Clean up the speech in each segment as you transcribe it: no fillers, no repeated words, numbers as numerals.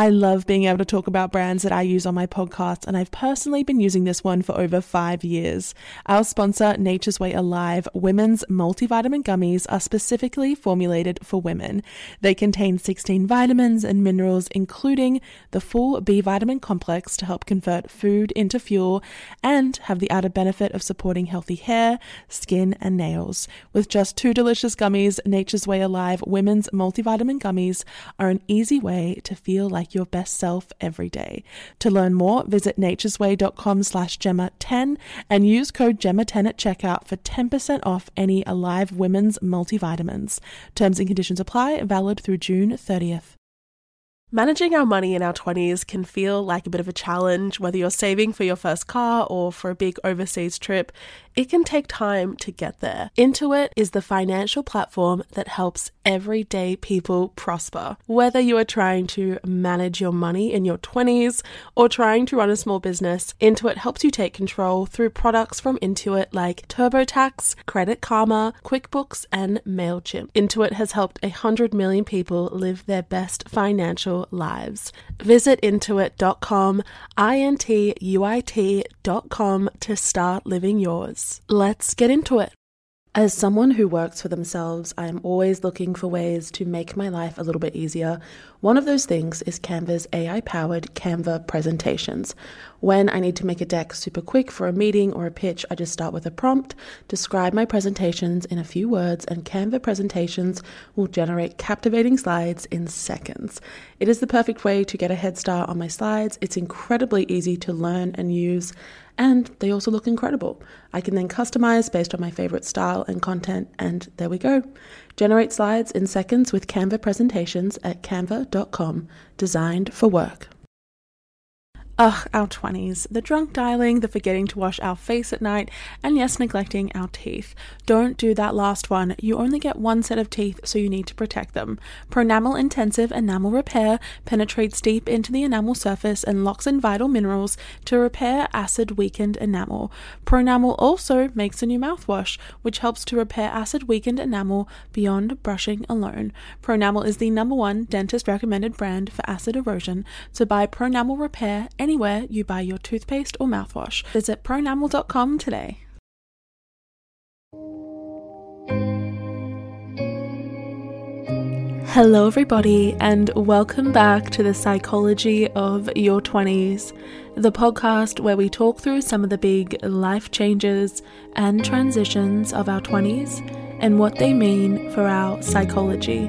I love being able to talk about brands that I use on my podcast, and I've personally been using this one for over 5 years. Our sponsor, Nature's Way Alive, women's multivitamin gummies are specifically formulated for women. They contain 16 vitamins and minerals, including the full B vitamin complex to help convert food into fuel, and have the added benefit of supporting healthy hair, skin, and nails. With just 2 delicious gummies, Nature's Way Alive women's multivitamin gummies are an easy way to feel like your best self every day. To learn more, visit naturesway.com/Gemma10 and use code Gemma10 at checkout for 10% off any Alive women's multivitamins. Terms and conditions apply, valid through June 30th. Managing our money in our 20s can feel like a bit of a challenge, whether you're saving for your first car or for a big overseas trip. It can take time to get there. Intuit is the financial platform that helps everyday people prosper. Whether you are trying to manage your money in your 20s or trying to run a small business, Intuit helps you take control through products from Intuit like TurboTax, Credit Karma, QuickBooks, and MailChimp. Intuit has helped 100 million people live their best financial lives. Visit intuit.com, intuit.com to start living yours. Let's get into it. As someone who works for themselves, I am always looking for ways to make my life a little bit easier. One of those things is Canva's AI-powered Canva presentations. When I need to make a deck super quick for a meeting or a pitch, I just start with a prompt, describe my presentations in a few words, and Canva presentations will generate captivating slides in seconds. It is the perfect way to get a head start on my slides. It's incredibly easy to learn and use, and they also look incredible. I can then customize based on my favorite style and content, and there we go. Generate slides in seconds with Canva presentations at canva.com, designed for work. Ugh, our 20s. The drunk dialing, the forgetting to wash our face at night, and yes, neglecting our teeth. Don't do that last one. You only get one set of teeth, so you need to protect them. Pronamel Intensive Enamel Repair penetrates deep into the enamel surface and locks in vital minerals to repair acid-weakened enamel. Pronamel also makes a new mouthwash, which helps to repair acid-weakened enamel beyond brushing alone. Pronamel is the #1 dentist-recommended brand for acid erosion, so buy Pronamel Repair anywhere you buy your toothpaste or mouthwash. Visit pronamel.com today. Hello everybody, and welcome back to the Psychology of Your 20s, the podcast where we talk through some of the big life changes and transitions of our 20s and what they mean for our psychology.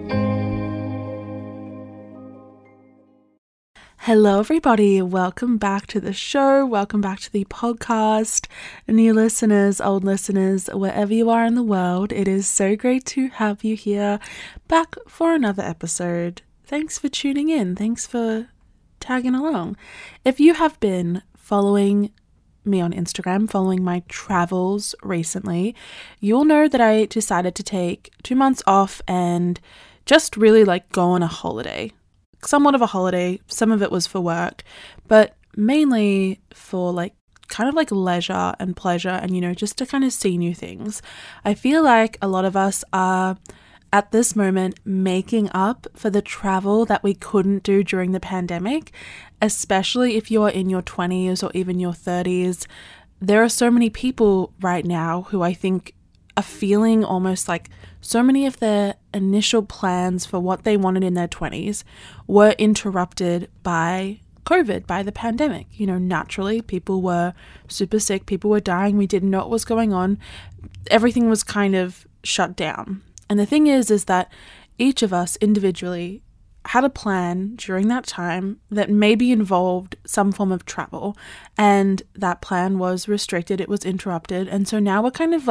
Hello everybody, welcome back to the show, welcome back to the podcast. New listeners, old listeners, wherever you are in the world, it is so great to have you here back for another episode. Thanks for tuning in, thanks for tagging along. If you have been following me on Instagram, following my travels recently, you'll know that I decided to take 2 months off and just really go on a holiday. Somewhat of a holiday, some of it was for work, but mainly for kind of leisure and pleasure and, just to kind of see new things. I feel like a lot of us are at this moment making up for the travel that we couldn't do during the pandemic, especially if you're in your 20s or even your 30s. There are so many people right now who I think are feeling almost like so many of their initial plans for what they wanted in their 20s were interrupted by COVID, by the pandemic. Naturally, people were super sick, people were dying, we didn't know what was going on. Everything was kind of shut down. And the thing is that each of us individually had a plan during that time that maybe involved some form of travel, and that plan was restricted, it was interrupted, and so now we're kind of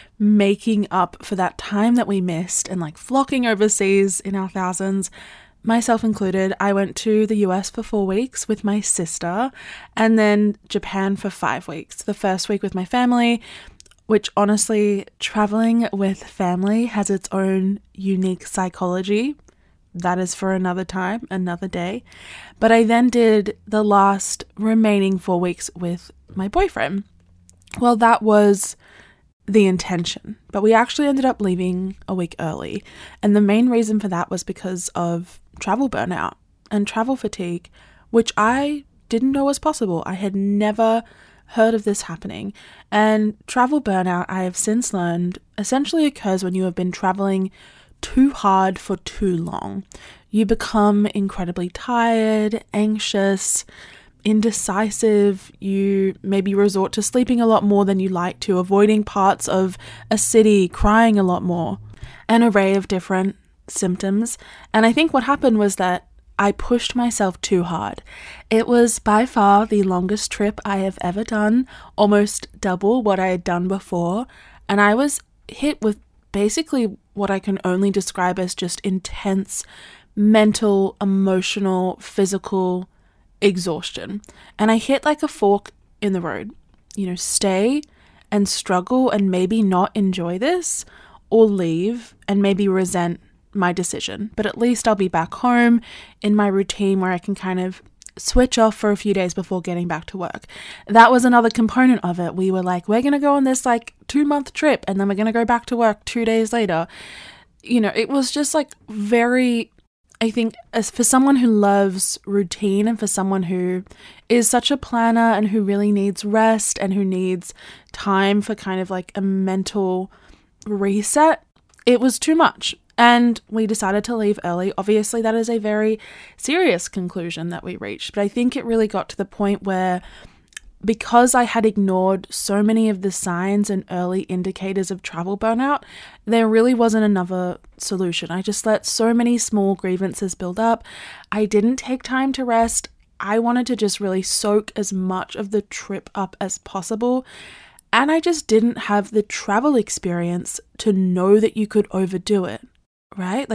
making up for that time that we missed and flocking overseas in our thousands, myself included. I went to the US for 4 weeks with my sister, and then Japan for 5 weeks. The first week with my family, which honestly, traveling with family has its own unique psychology. That is for another time, another day. But I then did the last remaining 4 weeks with my boyfriend. Well, that was the intention, but we actually ended up leaving a week early. And the main reason for that was because of travel burnout. and travel fatigue, which I didn't know was possible. I had never heard of this happening. And travel burnout, I have since learned, essentially occurs when you have been traveling too hard for too long. You become incredibly tired, anxious, indecisive. You maybe resort to sleeping a lot more than you like to, avoiding parts of a city, crying a lot more, an array of different symptoms. And I think what happened was that I pushed myself too hard. It was by far the longest trip I have ever done, almost double what I had done before. And I was hit with basically what I can only describe as just intense mental, emotional, physical exhaustion. And I hit like a fork in the road. Stay and struggle and maybe not enjoy this, or leave and maybe resent my decision. But at least I'll be back home in my routine where I can kind of switch off for a few days before getting back to work. That was another component of it. We were like, we're going to go on this 2-month trip and then we're going to go back to work 2 days later. It was just very, I think, as for someone who loves routine and for someone who is such a planner and who really needs rest and who needs time for kind of a mental reset, it was too much. And we decided to leave early. Obviously, that is a very serious conclusion that we reached. But I think it really got to the point where, because I had ignored so many of the signs and early indicators of travel burnout, there really wasn't another solution. I just let so many small grievances build up. I didn't take time to rest. I wanted to just really soak as much of the trip up as possible. And I just didn't have the travel experience to know that you could overdo it. Right?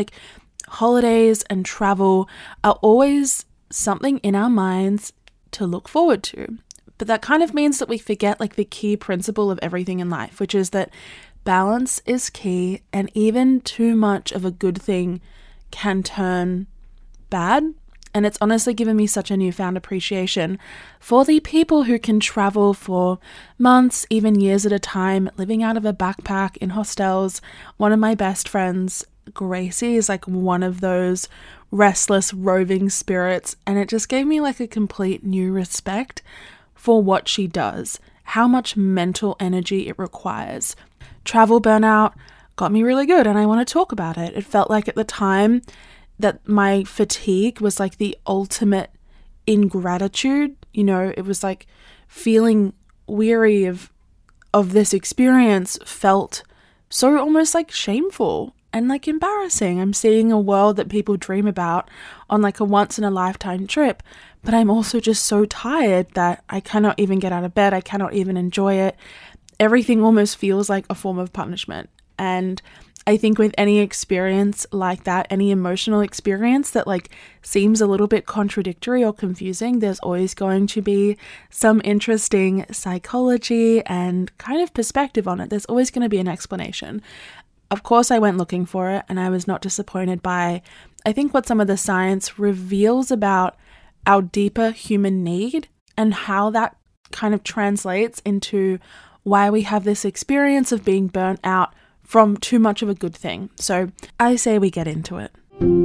Holidays and travel are always something in our minds to look forward to. But that kind of means that we forget the key principle of everything in life, which is that balance is key, and even too much of a good thing can turn bad. And it's honestly given me such a newfound appreciation for the people who can travel for months, even years at a time, living out of a backpack in hostels. One of my best friends, Gracie, is one of those restless, roving spirits, and it just gave me a complete new respect for what she does, how much mental energy it requires. Travel burnout got me really good, and I want to talk about it. It felt like at the time that my fatigue was the ultimate ingratitude. It was feeling weary of this experience felt so almost shameful and embarrassing. I'm seeing a world that people dream about on a once in a lifetime trip, but I'm also just so tired that I cannot even get out of bed. I cannot even enjoy it. Everything almost feels like a form of punishment. And I think with any experience like that, any emotional experience that seems a little bit contradictory or confusing, there's always going to be some interesting psychology and kind of perspective on it. There's always going to be an explanation. Of course, I went looking for it, and I was not disappointed by, I think, what some of the science reveals about our deeper human need and how that kind of translates into why we have this experience of being burnt out from too much of a good thing. So I say we get into it.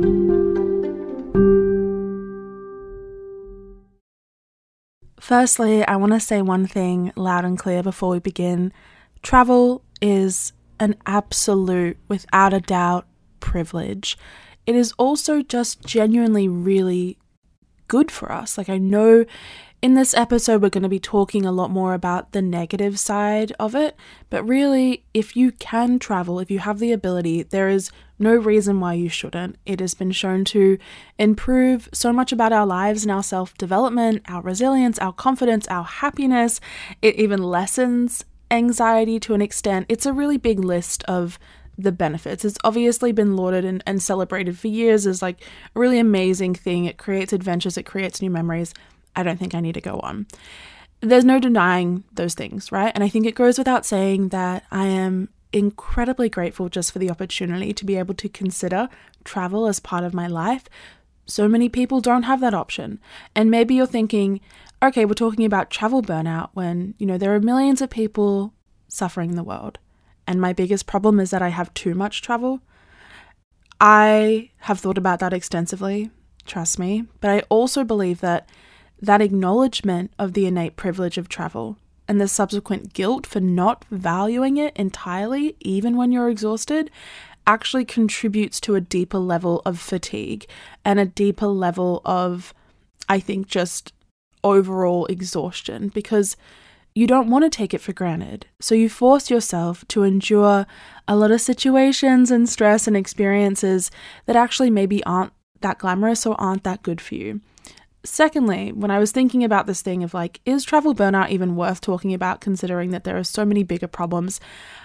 Firstly, I want to say one thing loud and clear before we begin. Travel is an absolute, without a doubt, privilege. It is also just genuinely really good for us. I know in this episode we're going to be talking a lot more about the negative side of it, but really, if you can travel, if you have the ability, there is no reason why you shouldn't. It has been shown to improve so much about our lives and our self-development, our resilience, our confidence, our happiness. It even lessens anxiety to an extent. It's a really big list of the benefits. It's obviously been lauded and celebrated for years as a really amazing thing. It creates adventures, it creates new memories. I don't think I need to go on. There's no denying those things, right? And I think it goes without saying that I am incredibly grateful just for the opportunity to be able to consider travel as part of my life. So many people don't have that option. And maybe you're thinking, okay, we're talking about travel burnout when, there are millions of people suffering in the world. And my biggest problem is that I have too much travel. I have thought about that extensively. trust me. But I also believe that acknowledgement of the innate privilege of travel and the subsequent guilt for not valuing it entirely, even when you're exhausted, actually contributes to a deeper level of fatigue and a deeper level of, I think, just overall exhaustion, because you don't want to take it for granted. So you force yourself to endure a lot of situations and stress and experiences that actually maybe aren't that glamorous or aren't that good for you. Secondly, when I was thinking about this thing of like, is travel burnout even worth talking about, considering that there are so many bigger problems?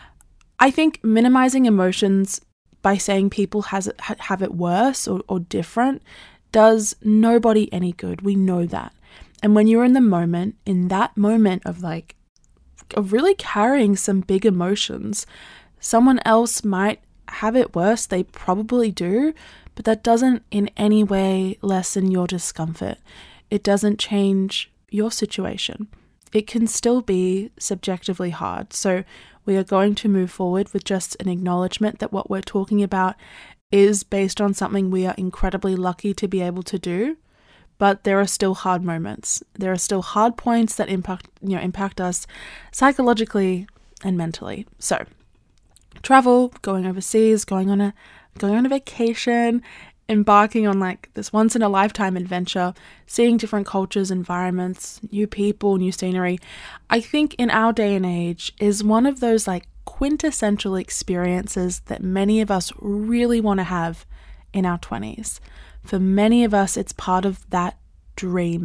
I think minimizing emotions by saying people have it worse or different does nobody any good. We know that. And when you're in that moment of like, of really carrying some big emotions, someone else might have it worse. They probably do, but that doesn't in any way lessen your discomfort. It doesn't change your situation. It can still be subjectively hard. So we are going to move forward with just an acknowledgement that what we're talking about is based on something we are incredibly lucky to be able to do. But there are still hard moments. There are still hard points that impact us psychologically and mentally. So travel, going overseas, going on a vacation, embarking on like this once in a lifetime adventure, seeing different cultures, environments, new people, new scenery, I think in our day and age is one of those like quintessential experiences that many of us really want to have in our 20s. For many of us, it's part of that dream,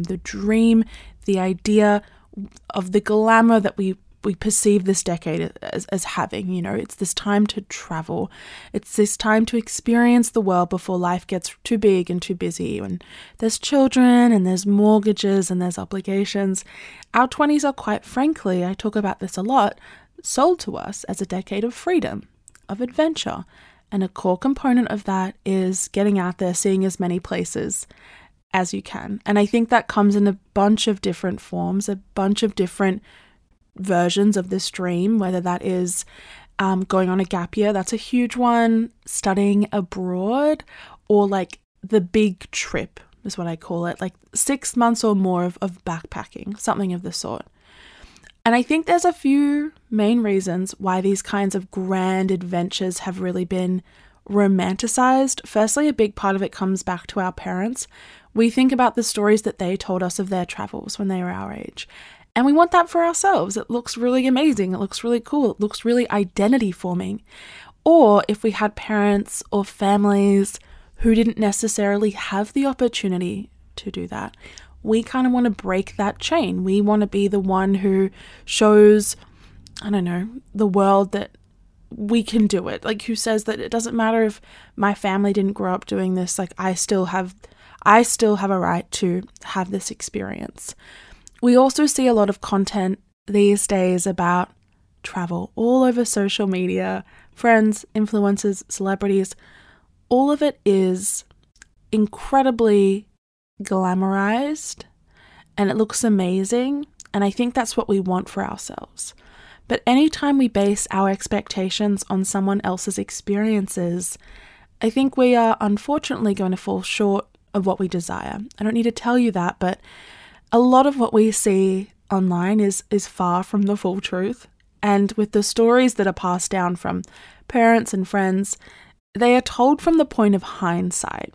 the idea of the glamour that we perceive this decade as having. You know, it's this time to travel. It's this time to experience the world before life gets too big and too busy. And there's children and there's mortgages and there's obligations. Our 20s are, quite frankly, I talk about this a lot, sold to us as a decade of freedom, of adventure. And a core component of that is getting out there, seeing as many places as you can. And I think that comes in a bunch of different forms, a bunch of different versions of this dream, whether that is going on a gap year, that's a huge one, studying abroad, or like the big trip is what I call it, like 6 months or more of backpacking, something of the sort. And I think there's a few main reasons why these kinds of grand adventures have really been romanticized. Firstly, a big part of it comes back to our parents. We think about the stories that they told us of their travels when they were our age. And we want that for ourselves. It looks really amazing. It looks really cool. It looks really identity forming. Or if we had parents or families who didn't necessarily have the opportunity to do that, we kind of want to break that chain. We want to be the one who shows, the world that we can do it. Like, who says that it doesn't matter if my family didn't grow up doing this, like I still have a right to have this experience. We also see a lot of content these days about travel all over social media, friends, influencers, celebrities. All of it is incredibly glamorized and it looks amazing, and I think that's what we want for ourselves. But anytime we base our expectations on someone else's experiences, I think we are unfortunately going to fall short of what we desire. I don't need to tell you that, but a lot of what we see online is far from the full truth. And with the stories that are passed down from parents and friends, they are told from the point of hindsight.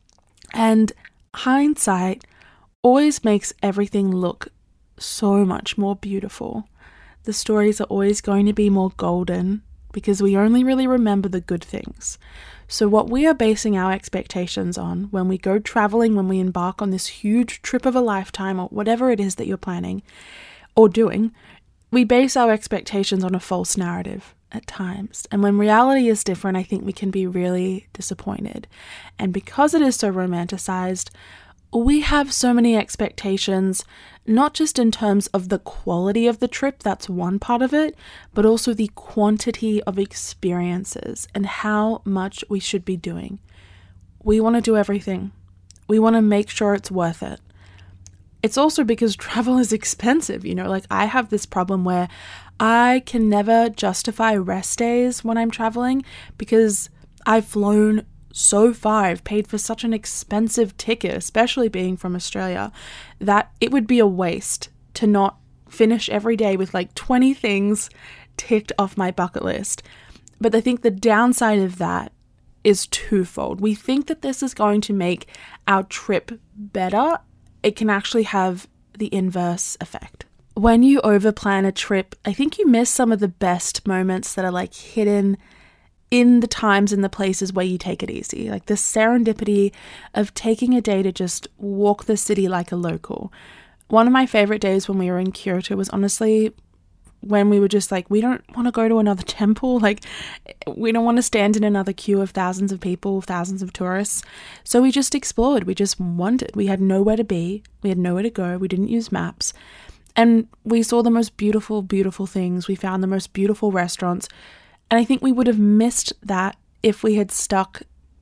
And hindsight always makes everything look so much more beautiful. The stories are always going to be more golden because we only really remember the good things. So what we are basing our expectations on when we go traveling, when we embark on this huge trip of a lifetime or whatever it is that you're planning or doing, we base our expectations on a false narrative at times. And when reality is different, I think we can be really disappointed. And because it is so romanticized, we have so many expectations, not just in terms of the quality of the trip, that's one part of it, but also the quantity of experiences and how much we should be doing. We want to do everything. We want to make sure it's worth it. It's also because travel is expensive, like I have this problem where I can never justify rest days when I'm traveling because I've flown so far, I've paid for such an expensive ticket, especially being from Australia, that it would be a waste to not finish every day with like 20 things ticked off my bucket list. But I think the downside of that is twofold. We think that this is going to make our trip better. It can actually have the inverse effect. When you overplan a trip, I think you miss some of the best moments that are like hidden in the times and the places where you take it easy. Like the serendipity of taking a day to just walk the city like a local. One of my favorite days when we were in Kyoto was honestly when we were just like, we don't want to go to another temple. Like, we don't want to stand in another queue of thousands of people, thousands of tourists. So we just explored. We just wandered. We had nowhere to be. We had nowhere to go. We didn't use maps. And we saw the most beautiful, beautiful things. We found the most beautiful restaurants. And I think we would have missed that if we had stuck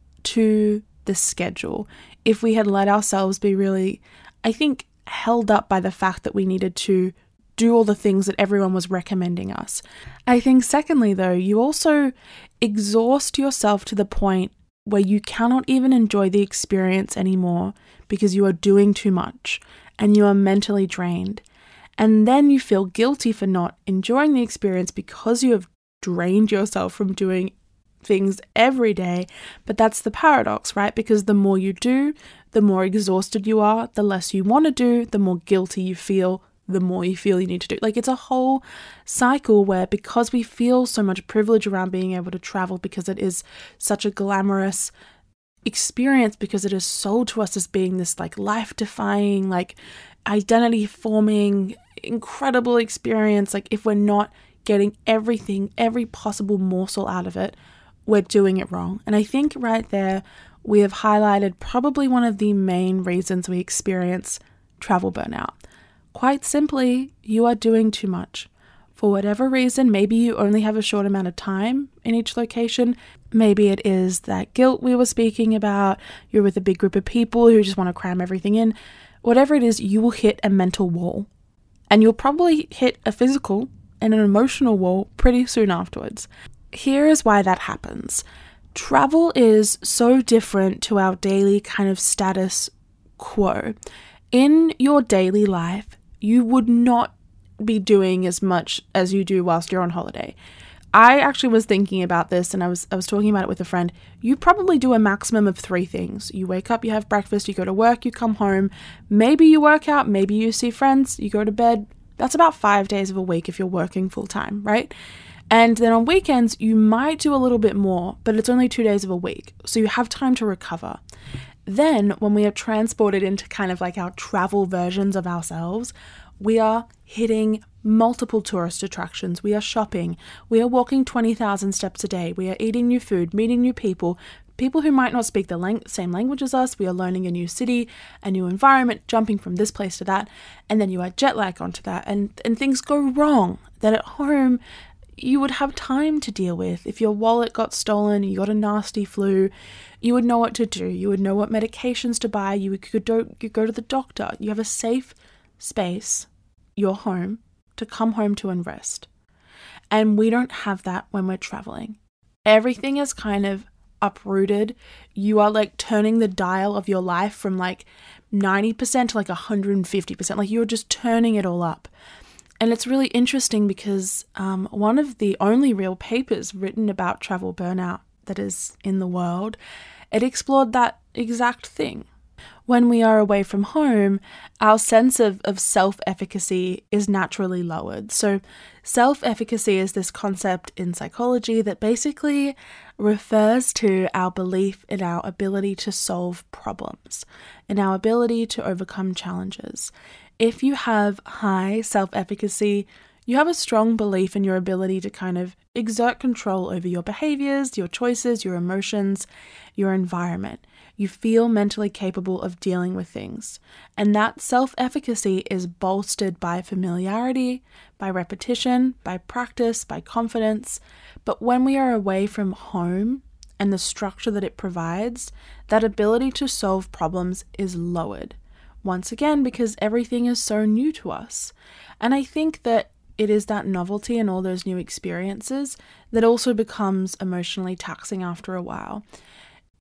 to the schedule. If we had let ourselves be really, I think, held up by the fact that we needed to do all the things that everyone was recommending us. I think secondly, though, you also exhaust yourself to the point where you cannot even enjoy the experience anymore because you are doing too much and you are mentally drained. And then you feel guilty for not enjoying the experience because you have drained yourself from doing things every day. But that's the paradox, right? Because the more you do, the more exhausted you are, the less you want to do, the more guilty you feel, the more you feel you need to do. Like, it's a whole cycle where, because we feel so much privilege around being able to travel, because it is such a glamorous experience, because it is sold to us as being this like life-defying, like identity-forming, incredible experience. Like, if we're not getting everything, every possible morsel out of it, we're doing it wrong. And I think right there, we have highlighted probably one of the main reasons we experience travel burnout. Quite simply, you are doing too much. For whatever reason, maybe you only have a short amount of time in each location. Maybe it is that guilt we were speaking about. You're with a big group of people who just want to cram everything in. Whatever it is, you will hit a mental wall. And you'll probably hit a physical and an emotional wall pretty soon afterwards. Here is why that happens. Travel is so different to our daily kind of status quo. In your daily life, you would not be doing as much as you do whilst you're on holiday. I actually was thinking about this, and I was talking about it with a friend. You probably do a maximum of 3 things. You wake up, you have breakfast, you go to work, you come home. Maybe you work out, maybe you see friends, you go to bed. That's about 5 days of a week if you're working full time, right? And then on weekends, you might do a little bit more, but it's only 2 days of a week. So you have time to recover. Then when we are transported into kind of like our travel versions of ourselves, we are hitting multiple tourist attractions. We are shopping. We are walking 20,000 steps a day. We are eating new food, meeting new people who might not speak the same language as us. We are learning a new city, a new environment, jumping from this place to that. And then you add jet lag onto that, and things go wrong that at home you would have time to deal with. If your wallet got stolen, you got a nasty flu, you would know what to do. You would know what medications to buy. You could go to the doctor. You have a safe space, your home, to come home to and rest. And we don't have that when we're traveling. Everything is kind of uprooted. You are like turning the dial of your life from like 90% to like 150%. Like, you're just turning it all up. And it's really interesting because one of the only real papers written about travel burnout that is in the world, it explored that exact thing. When we are away from home, our sense of self-efficacy is naturally lowered. So self-efficacy is this concept in psychology that basically refers to our belief in our ability to solve problems, in our ability to overcome challenges. If you have high self-efficacy, you have a strong belief in your ability to kind of exert control over your behaviors, your choices, your emotions, your environment. You feel mentally capable of dealing with things. And that self-efficacy is bolstered by familiarity, by repetition, by practice, by confidence. But when we are away from home and the structure that it provides, that ability to solve problems is lowered. Once again, because everything is so new to us. And I think that it is that novelty and all those new experiences that also becomes emotionally taxing after a while.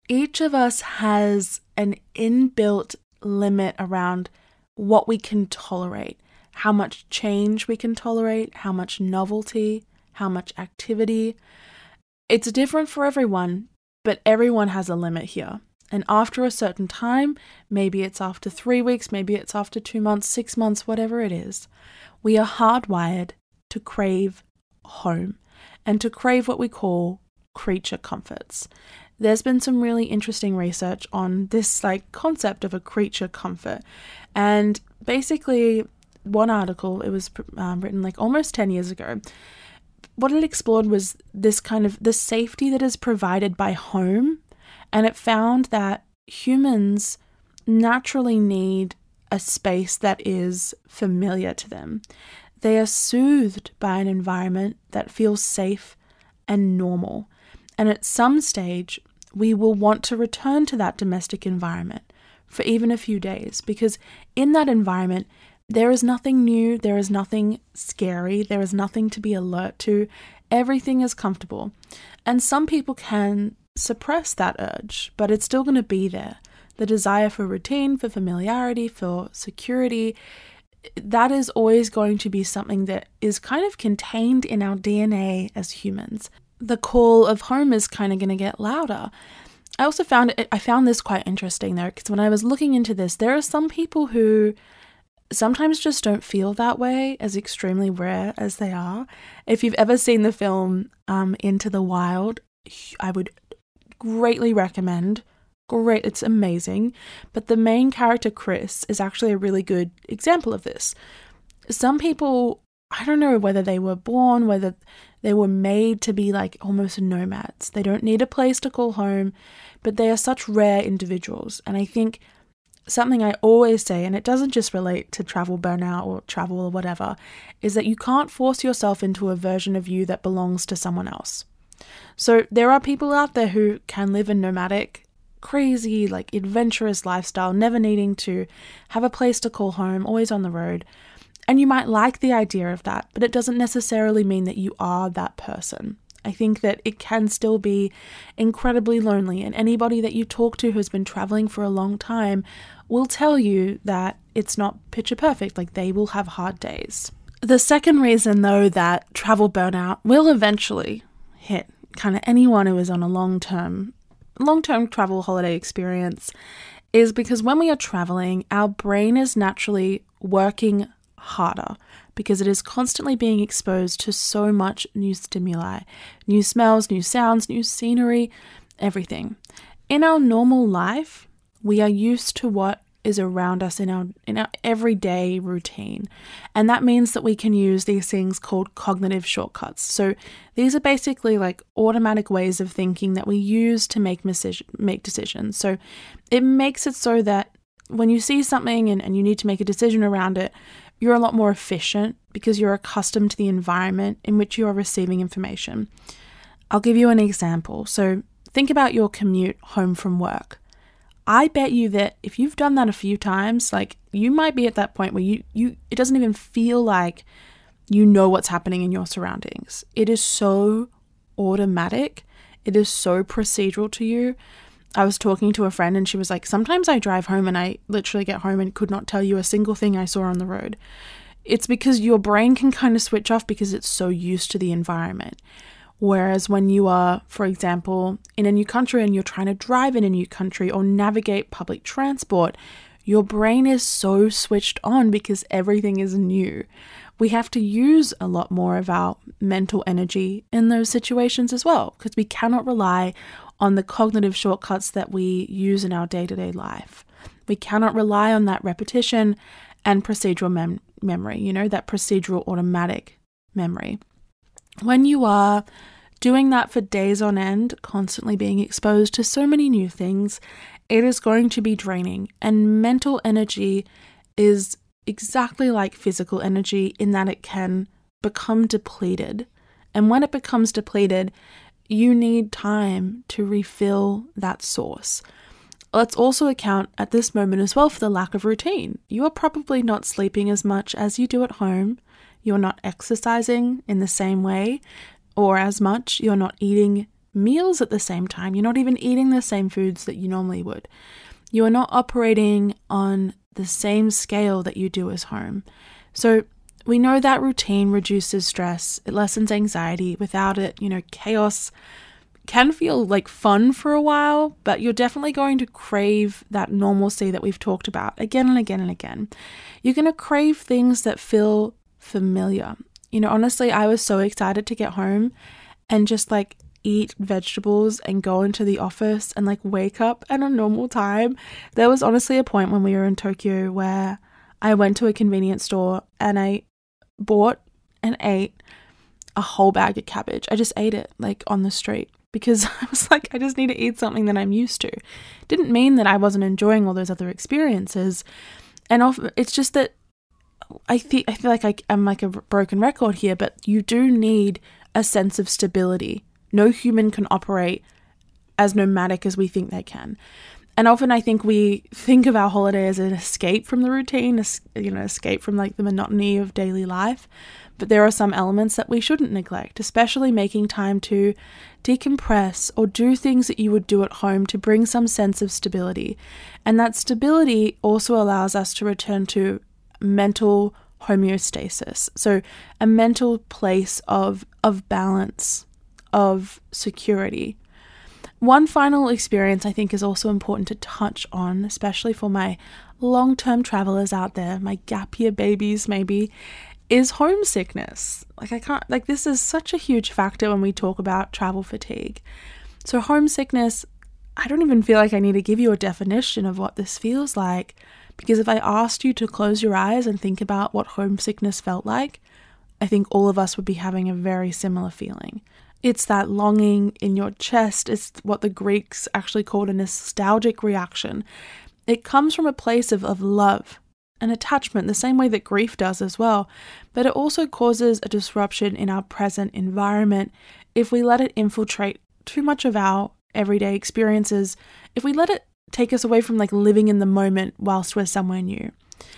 Each of us has an inbuilt limit around what we can tolerate, how much change we can tolerate, how much novelty, how much activity. It's different for everyone, but everyone has a limit here. And after a certain time, maybe it's after 3 weeks, maybe it's after 2 months, 6 months, whatever it is, we are hardwired to crave home and to crave what we call creature comforts. There's been some really interesting research on this concept of a creature comfort. And basically, one article, it was written almost 10 years ago. What it explored was this kind of the safety that is provided by home. And it found that humans naturally need a space that is familiar to them. They are soothed by an environment that feels safe and normal. And at some stage, we will want to return to that domestic environment for even a few days, because in that environment, there is nothing new, there is nothing scary, there is nothing to be alert to. Everything is comfortable. And some people can suppress that urge, but it's still going to be there. The desire for routine, for familiarity, for security, that is always going to be something that is kind of contained in our DNA as humans. The call of home is kind of going to get louder. I found this quite interesting though, because when I was looking into this, there are some people who sometimes just don't feel that way, as extremely rare as they are. If you've ever seen the film Into the Wild, I would greatly recommend. Great, it's amazing. But the main character, Chris, is actually a really good example of this. Some people, I don't know whether they were born, whether they were made to be almost nomads. They don't need a place to call home, but they are such rare individuals. And I think something I always say, and it doesn't just relate to travel burnout or travel or whatever, is that you can't force yourself into a version of you that belongs to someone else. So there are people out there who can live a nomadic, crazy, adventurous lifestyle, never needing to have a place to call home, always on the road. And you might like the idea of that, but it doesn't necessarily mean that you are that person. I think that it can still be incredibly lonely, and anybody that you talk to who's been traveling for a long time will tell you that it's not picture perfect, they will have hard days. The second reason, though, that travel burnout will eventually hit kind of anyone who is on a long-term travel holiday experience is because when we are traveling, our brain is naturally working harder because it is constantly being exposed to so much new stimuli, new smells, new sounds, new scenery, everything. In our normal life, we are used to what is around us in our everyday routine. And that means that we can use these things called cognitive shortcuts. So these are basically automatic ways of thinking that we use to make decisions. So it makes it so that when you see something and you need to make a decision around it, you're a lot more efficient because you're accustomed to the environment in which you are receiving information. I'll give you an example. So think about your commute home from work. I bet you that if you've done that a few times, you might be at that point where you it doesn't even feel like you know what's happening in your surroundings. It is so automatic. It is so procedural to you. I was talking to a friend and she was like, sometimes I drive home and I literally get home and could not tell you a single thing I saw on the road. It's because your brain can kind of switch off because it's so used to the environment. Whereas when you are, for example, in a new country and you're trying to drive in a new country or navigate public transport, your brain is so switched on because everything is new. We have to use a lot more of our mental energy in those situations as well, because we cannot rely on the cognitive shortcuts that we use in our day-to-day life. We cannot rely on that repetition and procedural memory, that procedural automatic memory. When you are doing that for days on end, constantly being exposed to so many new things, it is going to be draining. And mental energy is exactly like physical energy in that it can become depleted. And when it becomes depleted, you need time to refill that source. Let's also account at this moment as well for the lack of routine. You are probably not sleeping as much as you do at home. You're not exercising in the same way or as much. You're not eating meals at the same time. You're not even eating the same foods that you normally would. You are not operating on the same scale that you do as home. So we know that routine reduces stress, it lessens anxiety. Without it, chaos can feel like fun for a while, but you're definitely going to crave that normalcy that we've talked about again and again and again. You're going to crave things that feel familiar. Honestly, I was so excited to get home and just like eat vegetables and go into the office and like wake up at a normal time. There was honestly a point when we were in Tokyo where I went to a convenience store and I bought and ate a whole bag of cabbage. I just ate it like on the street because I was like, I just need to eat something that I'm used to. Didn't mean that I wasn't enjoying all those other experiences. And it's just that I feel like I'm like a broken record here, but you do need a sense of stability. No human can operate as nomadic as we think they can. And often I think we think of our holiday as an escape from the routine, escape from like the monotony of daily life. But there are some elements that we shouldn't neglect, especially making time to decompress or do things that you would do at home to bring some sense of stability. And that stability also allows us to return to mental homeostasis. So a mental place of balance, of security. One final experience I think is also important to touch on, especially for my long-term travelers out there, my gap year babies maybe, is homesickness. This is such a huge factor when we talk about travel fatigue. So homesickness, I don't even feel like I need to give you a definition of what this feels like, because if I asked you to close your eyes and think about what homesickness felt like, I think all of us would be having a very similar feeling. It's that longing in your chest. It's what the Greeks actually called a nostalgic reaction. It comes from a place of love and attachment, the same way that grief does as well. But it also causes a disruption in our present environment if we let it infiltrate too much of our everyday experiences, if we let it take us away from like living in the moment whilst we're somewhere new.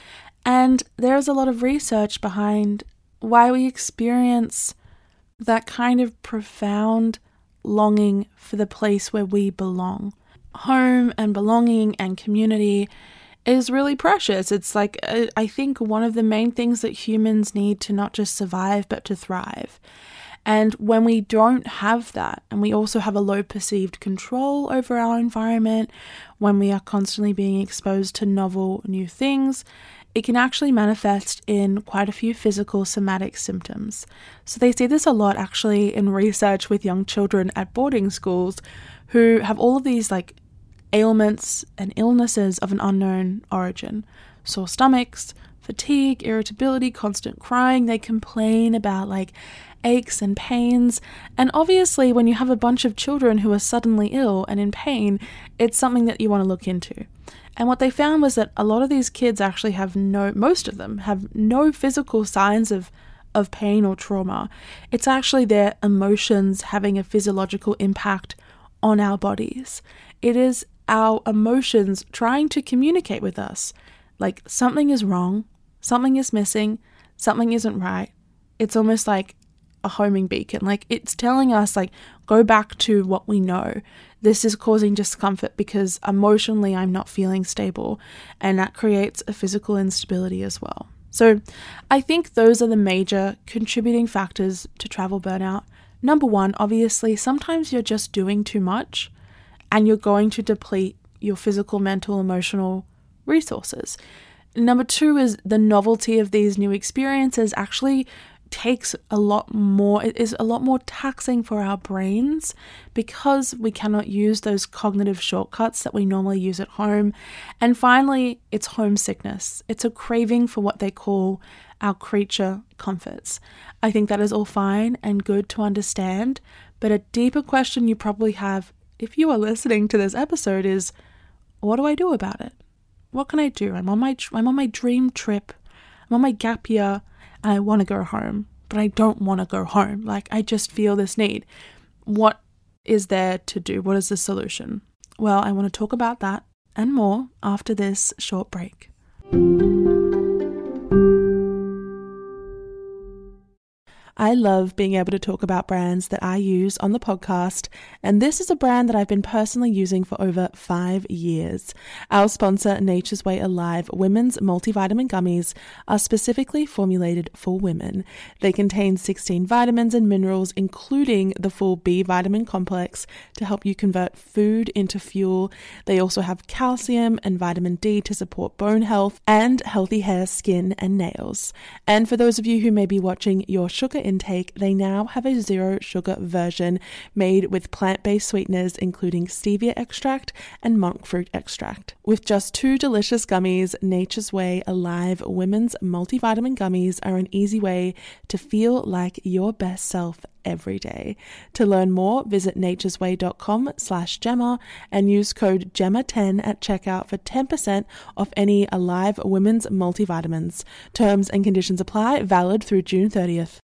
And there's a lot of research behind why we experience that kind of profound longing for the place where we belong. Home and belonging and community is really precious. It's like, I think one of the main things that humans need to not just survive, but to thrive. And when we don't have that, and we also have a low perceived control over our environment, when we are constantly being exposed to novel new things, it can actually manifest in quite a few physical somatic symptoms. So they see this a lot actually in research with young children at boarding schools who have all of these like ailments and illnesses of an unknown origin. Sore stomachs, fatigue, irritability, constant crying. They complain about like aches and pains. And obviously when you have a bunch of children who are suddenly ill and in pain, it's something that you want to look into. And what they found was that a lot of these kids actually most of them have no physical signs of pain or trauma. It's actually their emotions having a physiological impact on our bodies. It is our emotions trying to communicate with us. Like something is wrong, something is missing, something isn't right. It's almost like a homing beacon. Like it's telling us like, go back to what we know. This is causing discomfort because emotionally I'm not feeling stable, and that creates a physical instability as well. So I think those are the major contributing factors to travel burnout. Number one, obviously, sometimes you're just doing too much and you're going to deplete your physical, mental, emotional resources. Number two is the novelty of these new experiences actually takes a lot more, it is a lot more taxing for our brains because we cannot use those cognitive shortcuts that we normally use at home. And finally, it's homesickness. It's a craving for what they call our creature comforts. I think that is all fine and good to understand, but a deeper question you probably have if you are listening to this episode is, what do I do about it? What can I do? I'm on my dream trip. I'm on my gap year. And I want to go home, but I don't want to go home. Like, I just feel this need. What is there to do? What is the solution? Well, I want to talk about that and more after this short break. I love being able to talk about brands that I use on the podcast, and this is a brand that I've been personally using for over 5 years. Our sponsor, Nature's Way Alive Women's Multivitamin Gummies, are specifically formulated for women. They contain 16 vitamins and minerals, including the full B vitamin complex, to help you convert food into fuel. They also have calcium and vitamin D to support bone health and healthy hair, skin, and nails. And for those of you who may be watching your sugar intake, they now have a zero sugar version made with plant-based sweeteners, including stevia extract and monk fruit extract. With just 2 delicious gummies, Nature's Way Alive Women's Multivitamin Gummies are an easy way to feel like your best self every day. To learn more, visit naturesway.com/Gemma and use code GEMMA10 at checkout for 10% off any Alive Women's multivitamins. Terms and conditions apply, valid through June 30th.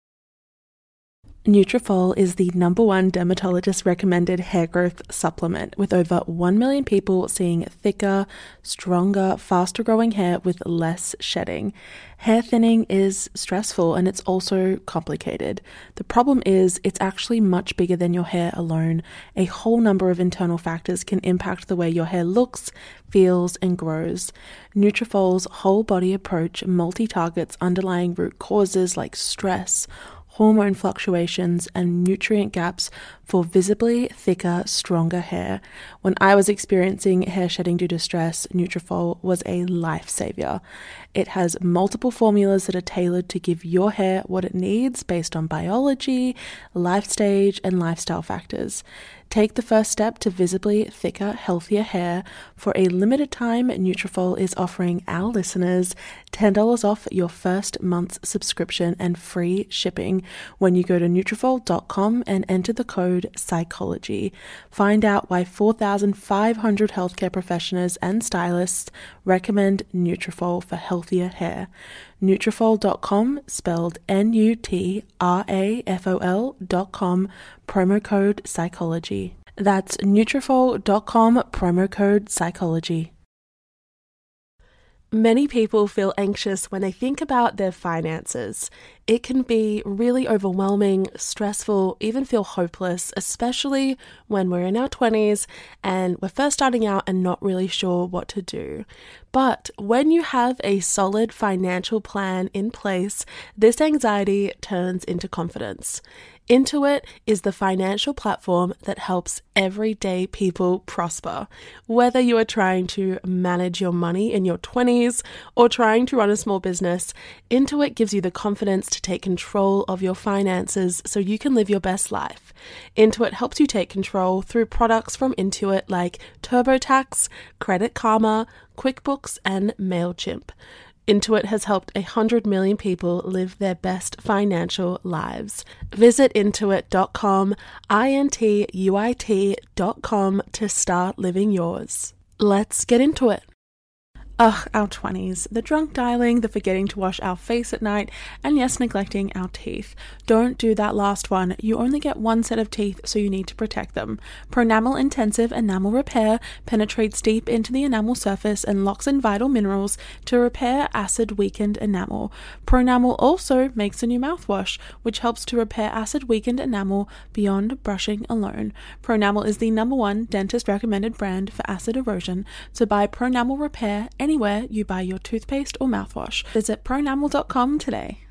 Nutrafol is the #1 dermatologist recommended hair growth supplement, with over 1 million people seeing thicker, stronger, faster growing hair with less shedding. Hair thinning is stressful and it's also complicated. The problem is it's actually much bigger than your hair alone. A whole number of internal factors can impact the way your hair looks, feels, and grows. Nutrafol's whole body approach multi-targets underlying root causes like stress, hormone fluctuations, and nutrient gaps for visibly thicker, stronger hair. When I was experiencing hair shedding due to stress, Nutrafol was a lifesaver. It has multiple formulas that are tailored to give your hair what it needs based on biology, life stage, and lifestyle factors. Take the first step to visibly thicker, healthier hair. For a limited time, Nutrafol is offering our listeners $10 off your first month's subscription and free shipping when you go to Nutrafol.com and enter the code PSYCHOLOGY. Find out why 4,500 healthcare professionals and stylists recommend Nutrafol for healthier hair. Nutrafol.com, spelled Nutrafol.com, promo code PSYCHOLOGY. That's Nutrafol.com, promo code PSYCHOLOGY. Many people feel anxious when they think about their finances. It can be really overwhelming, stressful, even feel hopeless, especially when we're in our 20s and we're first starting out and not really sure what to do. But when you have a solid financial plan in place, this anxiety turns into confidence. Intuit is the financial platform that helps everyday people prosper. Whether you are trying to manage your money in your 20s or trying to run a small business, Intuit gives you the confidence to take control of your finances so you can live your best life. Intuit helps you take control through products from Intuit like TurboTax, Credit Karma, QuickBooks, and MailChimp. Intuit has helped 100 million people live their best financial lives. Visit intuit.com, Intuit.com to start living yours. Let's get into it. Ugh, our 20s. The drunk dialing, the forgetting to wash our face at night, and yes, neglecting our teeth. Don't do that last one. You only get one set of teeth, so you need to protect them. Pronamel Intensive Enamel Repair penetrates deep into the enamel surface and locks in vital minerals to repair acid-weakened enamel. Pronamel also makes a new mouthwash, which helps to repair acid-weakened enamel beyond brushing alone. Pronamel is the #1 dentist-recommended brand for acid erosion, so buy Pronamel Repair anywhere you buy your toothpaste or mouthwash. Visit pronamel.com today.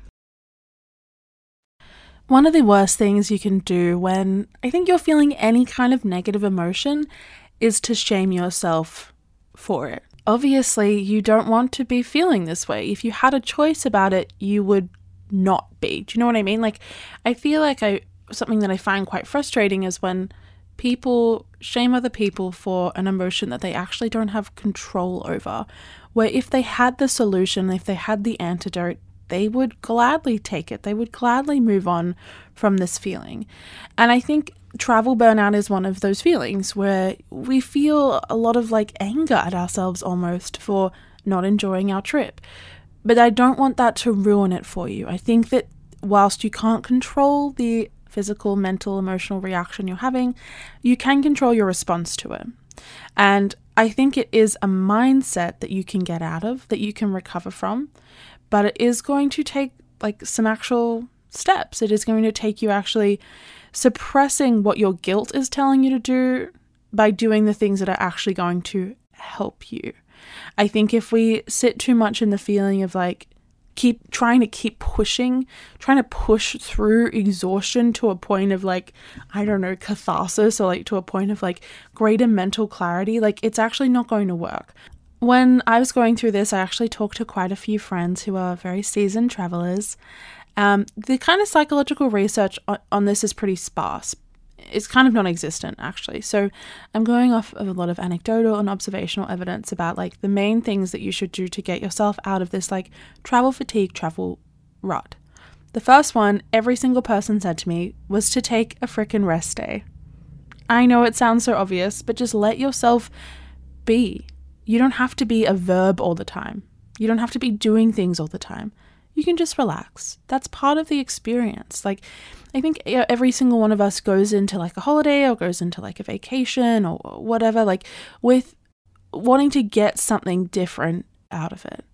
One of the worst things you can do when I think you're feeling any kind of negative emotion is to shame yourself for it. Obviously, you don't want to be feeling this way. If you had a choice about it, you would not be. Do you know what I mean? Like, I feel like something that I find quite frustrating is when people shame other people for an emotion that they actually don't have control over, where if they had the solution, if they had the antidote, they would gladly take it. They would gladly move on from this feeling. And I think travel burnout is one of those feelings where we feel a lot of anger at ourselves almost for not enjoying our trip. But I don't want that to ruin it for you. I think that whilst you can't control the physical, mental, emotional reaction you're having, you can control your response to it. And I think it is a mindset that you can get out of, that you can recover from, but it is going to take some actual steps. It is going to take you actually suppressing what your guilt is telling you to do by doing the things that are actually going to help you. I think if we sit too much in the feeling of like trying to push through exhaustion to a point of like, I don't know, catharsis, or like to a point of like greater mental clarity, like it's actually not going to work. When I was going through this, I actually talked to quite a few friends who are very seasoned travelers. The kind of psychological research on this is pretty sparse. It's kind of non-existent, actually. So I'm going off of a lot of anecdotal and observational evidence about like the main things that you should do to get yourself out of this like travel fatigue, travel rut. The first one, every single person said to me, was to take a frickin' rest day. I know it sounds so obvious, but just let yourself be. You don't have to be a verb all the time. You don't have to be doing things all the time. You can just relax. That's part of the experience. Like, I think every single one of us goes into like a holiday or goes into like a vacation or whatever, like with wanting to get something different out of it.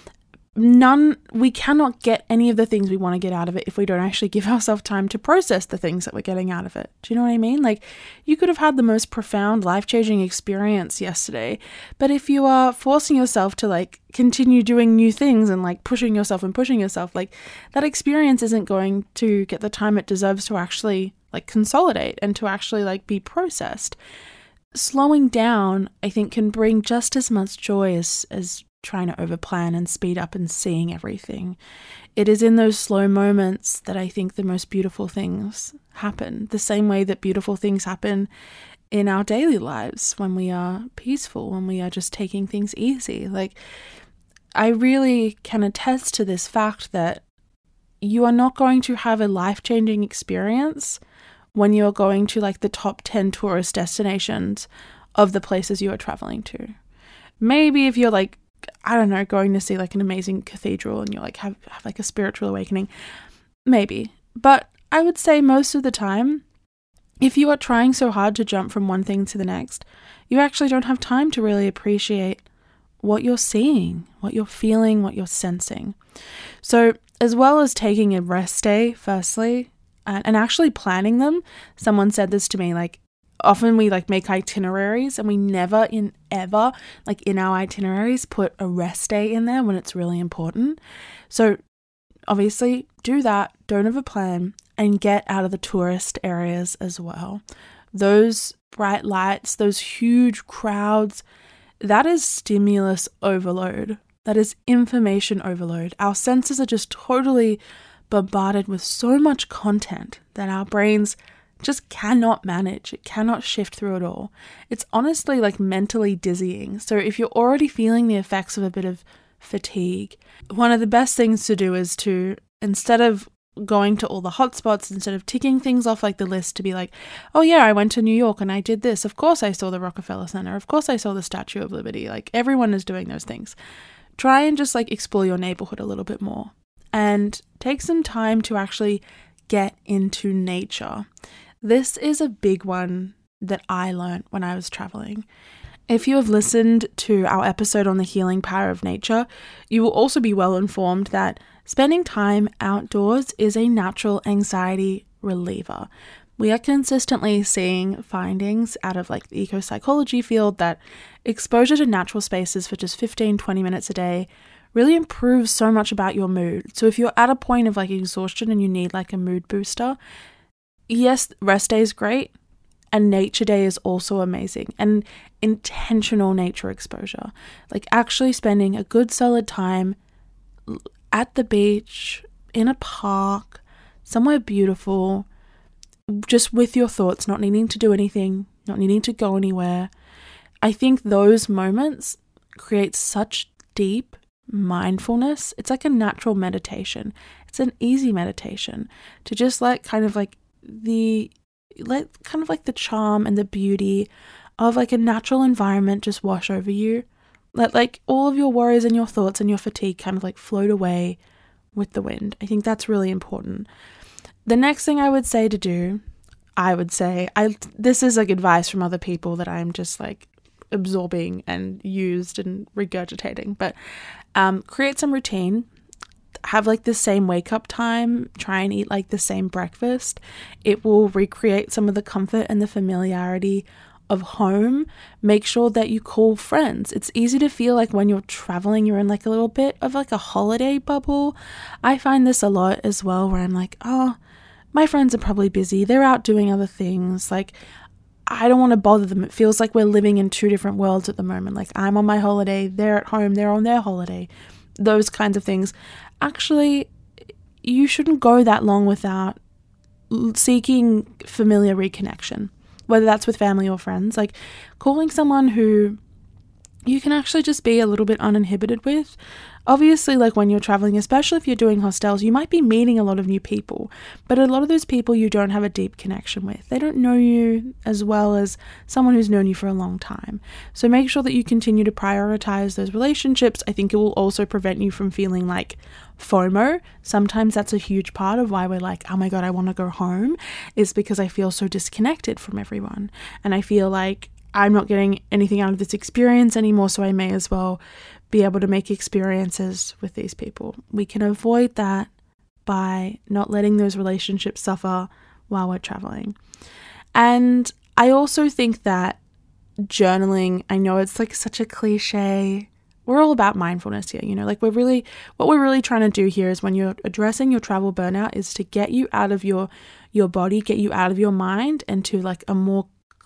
We cannot get any of the things we want to get out of it if we don't actually give ourselves time to process the things that we're getting out of it. Do you know what I mean? Like, you could have had the most profound, life-changing experience yesterday, but if you are forcing yourself to like continue doing new things and like pushing yourself, like that experience isn't going to get the time it deserves to actually like consolidate and to actually like be processed. Slowing down, I think, can bring just as much joy as trying to overplan and speed up and seeing everything. It is in those slow moments that I think the most beautiful things happen, the same way that beautiful things happen in our daily lives when we are peaceful, when we are just taking things easy. Like, I really can attest to this fact that you are not going to have a life-changing experience when you are going to like the top 10 tourist destinations of the places you are traveling to. Maybe if you're like, I don't know, going to see like an amazing cathedral and you're like have like a spiritual awakening, maybe. But I would say most of the time, if you are trying so hard to jump from one thing to the next, you actually don't have time to really appreciate what you're seeing, what you're feeling, what you're sensing. So as well as taking a rest day, firstly, and actually planning them, someone said this to me, like, often we like make itineraries and we never in our itineraries put a rest day in there when it's really important. So obviously do that, don't overplan, and get out of the tourist areas as well. Those bright lights, those huge crowds, that is stimulus overload. That is information overload. Our senses are just totally bombarded with so much content that our brains just cannot manage. It cannot shift through it all. It's honestly like mentally dizzying. So if you're already feeling the effects of a bit of fatigue, one of the best things to do is to, instead of going to all the hotspots, instead of ticking things off like the list, to be like, oh yeah, I went to New York and I did this. Of course I saw the Rockefeller Center. Of course I saw the Statue of Liberty. Like, everyone is doing those things. Try and just like explore your neighborhood a little bit more and take some time to actually get into nature. This is a big one that I learned when I was traveling. If you have listened to our episode on the healing power of nature, you will also be well informed that spending time outdoors is a natural anxiety reliever. We are consistently seeing findings out of like the eco-psychology field that exposure to natural spaces for just 15-20 minutes a day really improves so much about your mood. So if you're at a point of like exhaustion and you need like a mood booster, yes, rest day is great, and nature day is also amazing, and intentional nature exposure. Like actually spending a good solid time at the beach, in a park, somewhere beautiful, just with your thoughts, not needing to do anything, not needing to go anywhere. I think those moments create such deep mindfulness. It's like a natural meditation. It's an easy meditation to just let kind of like the charm and the beauty of like a natural environment just wash over you. Let like all of your worries and your thoughts and your fatigue kind of like float away with the wind. I think that's really important. The next thing I would say to do, this is like advice from other people that I'm just like absorbing and used and regurgitating, but create some routine. have like the same wake up time, try and eat like the same breakfast. It will recreate some of the comfort and the familiarity of home. Make sure that you call friends. It's easy to feel like when you're traveling, you're in like a little bit of like a holiday bubble. I find this a lot as well, where I'm like, oh, my friends are probably busy. They're out doing other things. Like, I don't want to bother them. It feels like we're living in two different worlds at the moment. Like, I'm on my holiday, they're at home, they're on their holiday. Those kinds of things. Actually, you shouldn't go that long without seeking familiar reconnection, whether that's with family or friends. Like, calling someone who you can actually just be a little bit uninhibited with. Obviously, like when you're traveling, especially if you're doing hostels, you might be meeting a lot of new people, but a lot of those people you don't have a deep connection with. They don't know you as well as someone who's known you for a long time. So make sure that you continue to prioritize those relationships. I think it will also prevent you from feeling like FOMO. Sometimes that's a huge part of why we're like, oh my God, I want to go home, is because I feel so disconnected from everyone. And I feel like I'm not getting anything out of this experience anymore, so I may as well be able to make experiences with these people. We can avoid that by not letting those relationships suffer while we're traveling. And I also think that journaling, I know it's like such a cliche. We're all about mindfulness here, like what we're really trying to do here is when you're addressing your travel burnout is to get you out of your body, get you out of your mind into like a more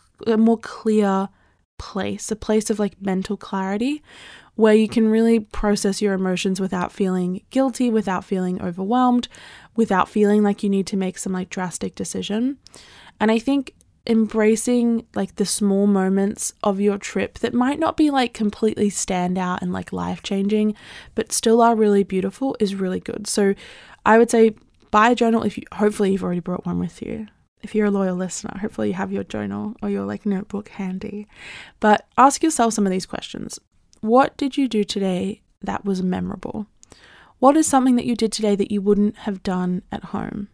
clear place, a place of like mental clarity where you can really process your emotions without feeling guilty, without feeling overwhelmed, without feeling like you need to make some like drastic decision. And I think embracing like the small moments of your trip that might not be like completely stand out and like life-changing, but still are really beautiful is really good. So I would say buy a journal hopefully you've already brought one with you. If you're a loyal listener, hopefully you have your journal or your like notebook handy. But ask yourself some of these questions. What did you do today that was memorable? What is something that you did today that you wouldn't have done at home?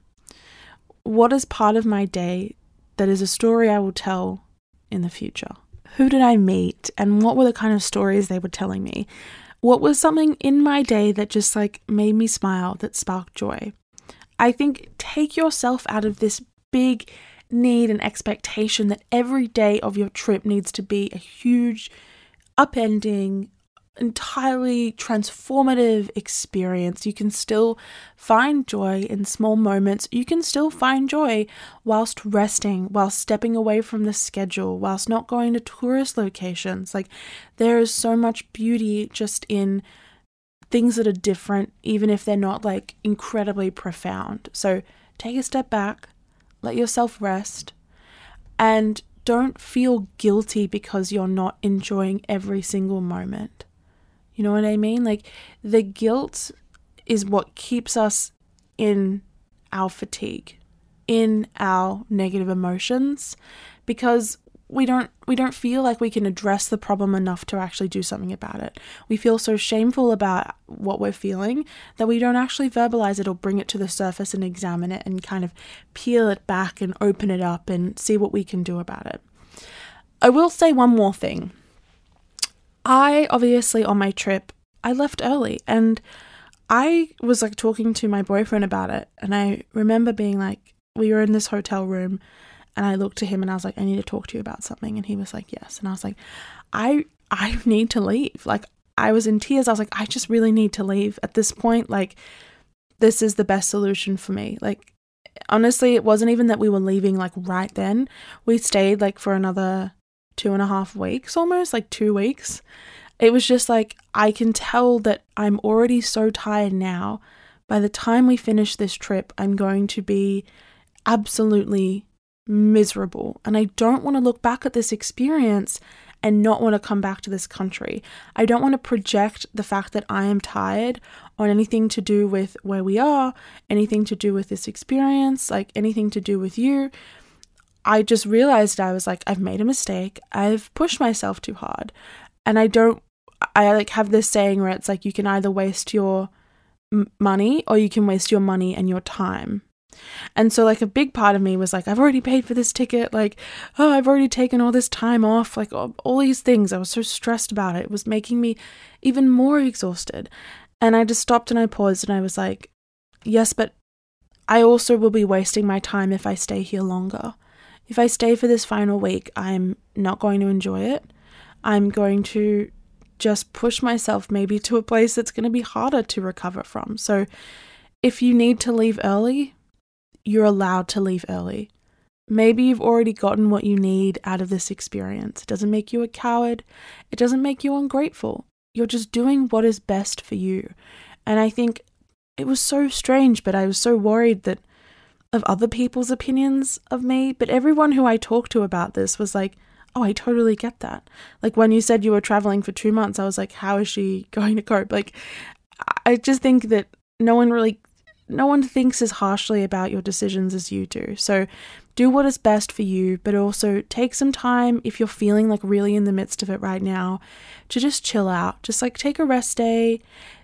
What is part of my day that is a story I will tell in the future? Who did I meet and what were the kind of stories they were telling me? What was something in my day that just like made me smile, that sparked joy? I think take yourself out of this big need and expectation that every day of your trip needs to be a huge, upending, entirely transformative experience. You can still find joy in small moments. You can still find joy whilst resting, whilst stepping away from the schedule, whilst not going to tourist locations. Like, there is so much beauty just in things that are different, even if they're not like incredibly profound. So take a step back, let yourself rest, and don't feel guilty because you're not enjoying every single moment. You know what I mean? Like, the guilt is what keeps us in our fatigue, in our negative emotions, because we don't feel like we can address the problem enough to actually do something about it. We feel so shameful about what we're feeling that we don't actually verbalize it or bring it to the surface and examine it and kind of peel it back and open it up and see what we can do about it. I will say one more thing. I obviously on my trip, I left early and I was like talking to my boyfriend about it, and I remember being like, we were in this hotel room and I looked to him and I was like, I need to talk to you about something. And he was like, yes. And I was like, I need to leave. Like, I was in tears. I was like, I just really need to leave at this point. Like, this is the best solution for me. Like, honestly, it wasn't even that we were leaving like right then. We stayed like for another 2.5 weeks, almost like 2 weeks. It was just like, I can tell that I'm already so tired now. By the time we finish this trip, I'm going to be absolutely miserable. And I don't want to look back at this experience and not want to come back to this country. I don't want to project the fact that I am tired on anything to do with where we are, anything to do with this experience, like anything to do with you. I just realized I was like, I've made a mistake. I've pushed myself too hard. And I like have this saying where it's like, you can either waste your money or you can waste your money and your time. And so like a big part of me was like, I've already paid for this ticket. Like, oh, I've already taken all this time off. Like all these things. I was so stressed about it. It was making me even more exhausted. And I just stopped and I paused and I was like, yes, but I also will be wasting my time if I stay here longer. If I stay for this final week, I'm not going to enjoy it. I'm going to just push myself maybe to a place that's going to be harder to recover from. So if you need to leave early, you're allowed to leave early. Maybe you've already gotten what you need out of this experience. It doesn't make you a coward. It doesn't make you ungrateful. You're just doing what is best for you. And I think it was so strange, but I was so worried that of other people's opinions of me. But everyone who I talked to about this was like, oh, I totally get that. Like when you said you were traveling for 2 months, I was like, how is she going to cope? Like, I just think that no one thinks as harshly about your decisions as you do. So do what is best for you, but also take some time if you're feeling like really in the midst of it right now to just chill out. Just like take a rest day,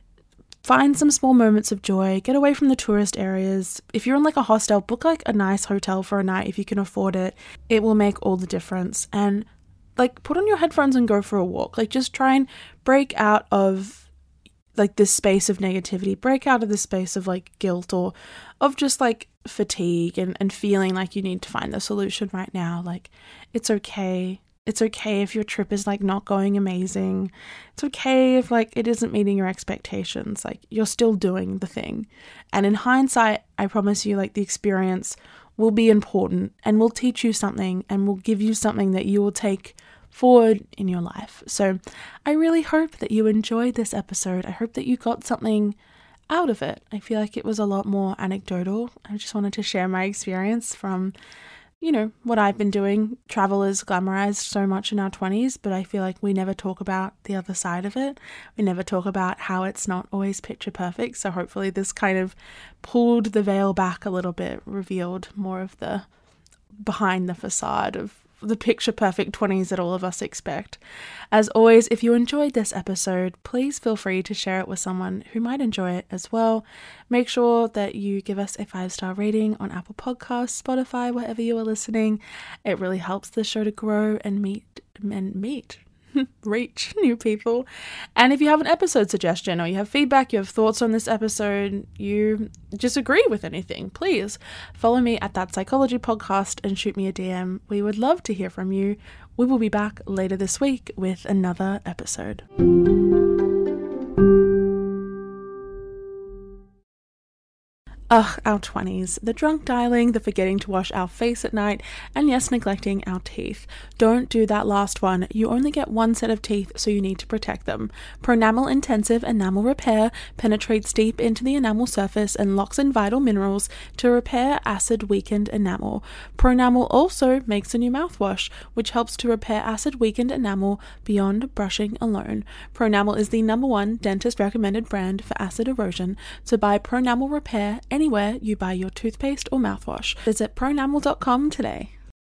find some small moments of joy, get away from the tourist areas. If you're in like a hostel, book like a nice hotel for a night if you can afford it. It will make all the difference. And like put on your headphones and go for a walk. Like just try and break out of like this space of negativity, break out of this space of like guilt or of just like fatigue and feeling like you need to find the solution right now. Like it's okay. It's okay if your trip is like not going amazing. It's okay if like it isn't meeting your expectations. Like you're still doing the thing. And in hindsight, I promise you like the experience will be important and will teach you something and will give you something that you will take forward in your life. So I really hope that you enjoyed this episode. I hope that you got something out of it. I feel like it was a lot more anecdotal. I just wanted to share my experience from, you know, what I've been doing. Travel is glamorized so much in our 20s, but I feel like we never talk about the other side of it. We never talk about how it's not always picture perfect. So hopefully this kind of pulled the veil back a little bit, revealed more of the behind the facade of the picture perfect 20s that all of us expect. As always, if you enjoyed this episode, please feel free to share it with someone who might enjoy it as well. Make sure that you give us a 5-star rating on Apple Podcasts, Spotify, wherever you are listening. It really helps the show to grow and reach new people. And if you have an episode suggestion or you have feedback, you have thoughts on this episode, you disagree with anything, please follow me at That Psychology Podcast and shoot me a DM. We would love to hear from you. We will be back later this week with another episode. Ugh, our 20s. The drunk dialing, the forgetting to wash our face at night, and yes, neglecting our teeth. Don't do that last one. You only get one set of teeth, so you need to protect them. Pronamel Intensive Enamel Repair penetrates deep into the enamel surface and locks in vital minerals to repair acid-weakened enamel. Pronamel also makes a new mouthwash, which helps to repair acid-weakened enamel beyond brushing alone. Pronamel is the #1 dentist-recommended brand for acid erosion, so buy Pronamel Repair anywhere you buy your toothpaste or mouthwash. Visit pronamel.com today.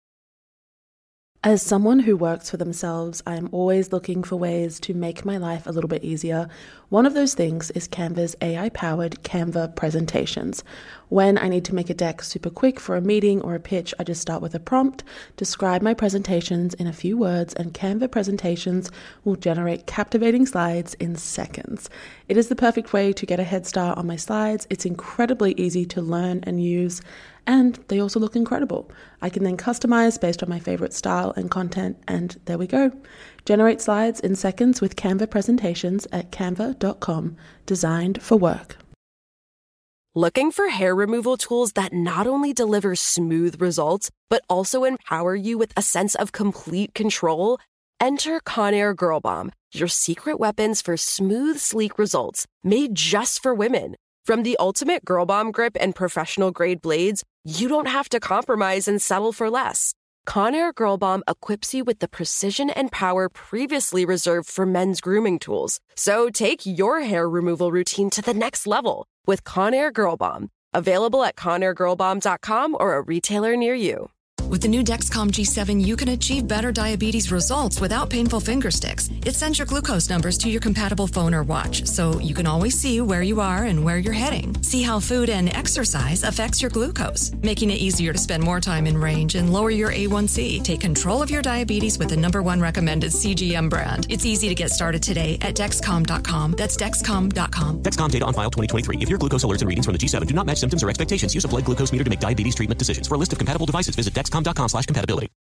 As someone who works for themselves, I am always looking for ways to make my life a little bit easier. One of those things is Canva's AI-powered Canva presentations. When I need to make a deck super quick for a meeting or a pitch, I just start with a prompt, describe my presentations in a few words, and Canva presentations will generate captivating slides in seconds. It is the perfect way to get a head start on my slides. It's incredibly easy to learn and use, and they also look incredible. I can then customize based on my favorite style and content, and there we go. Generate slides in seconds with Canva presentations at canva.com, designed for work. Looking for hair removal tools that not only deliver smooth results, but also empower you with a sense of complete control? Enter Conair Girl Bomb, your secret weapons for smooth, sleek results, made just for women. From the ultimate Girl Bomb grip and professional-grade blades, you don't have to compromise and settle for less. Conair Girl Bomb equips you with the precision and power previously reserved for men's grooming tools. So take your hair removal routine to the next level with Conair Girl Bomb. Available at ConairGirlBomb.com or a retailer near you. With the new Dexcom G7, you can achieve better diabetes results without painful finger sticks. It sends your glucose numbers to your compatible phone or watch, so you can always see where you are and where you're heading. See how food and exercise affects your glucose, making it easier to spend more time in range and lower your A1C. Take control of your diabetes with the #1 recommended CGM brand. It's easy to get started today at Dexcom.com. That's Dexcom.com. Dexcom data on file 2023. If your glucose alerts and readings from the G7 do not match symptoms or expectations, use a blood glucose meter to make diabetes treatment decisions. For a list of compatible devices, visit Dexcom.com/compatibility.